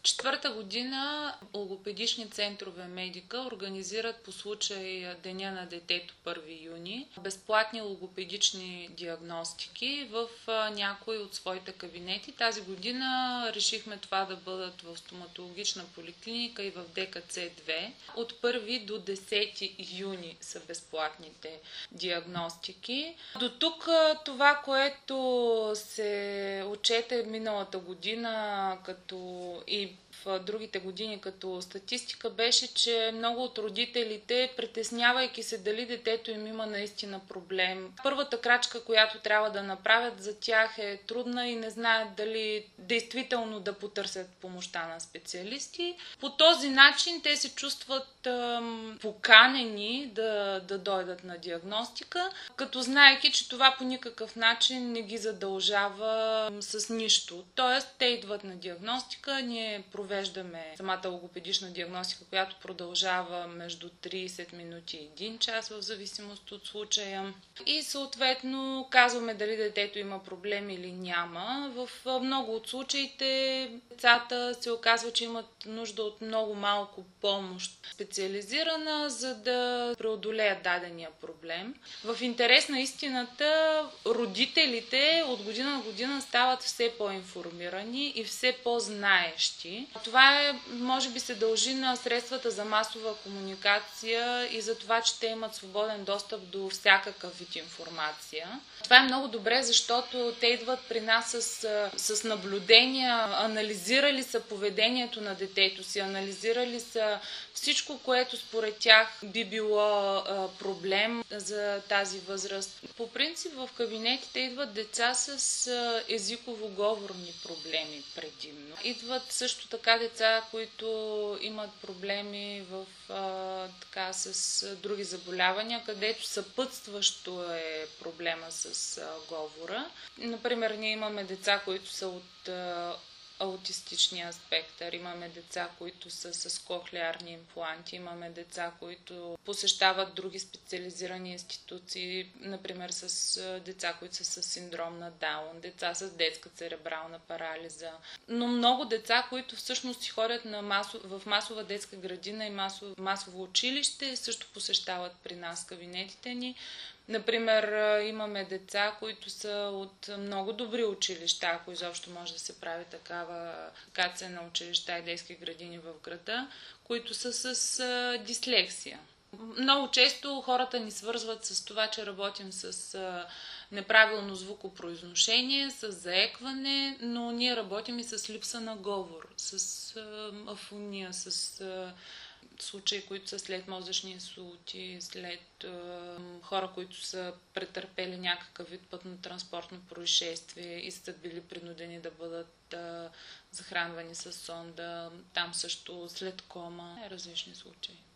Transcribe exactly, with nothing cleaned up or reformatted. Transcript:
Четвърта година логопедични центрове Медика организират по случай Деня на детето първи юни безплатни логопедични диагностики в някои от своите кабинети. Тази година решихме това да бъдат в стоматологична поликлиника и в Д К Ц две. От първи до десети юни са безплатните диагностики. До тук това, което се отчете миналата година като и в другите години като статистика, беше, че много от родителите, притеснявайки се дали детето им има наистина проблем, първата крачка, която трябва да направят за тях е трудна и не знаят дали действително да потърсят помощта на специалисти. По този начин те се чувстват ем, поканени да, да дойдат на диагностика, като знаейки, че това по никакъв начин не ги задължава ем, с нищо. Тоест, те идват на диагностика, ние провеждаме самата логопедична диагностика, която продължава между трийсет минути и един час в зависимост от случая. И съответно казваме дали детето има проблем или няма. В много от случаите децата се оказва, че имат нужда от много малко помощ специализирана, за да преодолеят дадения проблем. В интерес на истината, родителите от година на година стават все по-информирани и все по-знаещи. Това е, може би се дължи на средствата за масова комуникация и за това, че те имат свободен достъп до всякакъв вид информация. Това е много добре, защото те идват при нас с, с наблюдения, анализирали са поведението на детето си, анализирали са всичко, което според тях би било а, проблем за тази възраст. По принцип в кабинетите идват деца с а, езиково-говорни проблеми предимно. Идват също така деца, които имат проблеми в, а, така, с други заболявания, където съпътстващо е проблема с а, говора. Например, ние имаме деца, които са от а, аутистичния спектър, имаме деца, които са с кохлеарни импланти, имаме деца, които посещават други специализирани институции, например с деца, които са с синдром на Даун, деца с детска церебрална парализа. Но много деца, които всъщност си ходят на масов, в масова детска градина и масово, масово училище, също посещават при нас кабинетите ни. Например, имаме деца, които са от много добри училища, ако изобщо може да се прави такава кация на училища и детски градини в града, които са с а, дислексия. Много често хората ни свързват с това, че работим с а, неправилно звукопроизношение, с заекване, но ние работим и с липса на говор, с а, афония, с а, случаи, които са след мозъчни инсулти, след е, хора, които са претърпели някакъв вид пътно-транспортно происшествие и са били принудени да бъдат е, захранвани с сонда, там също след кома, различни случаи.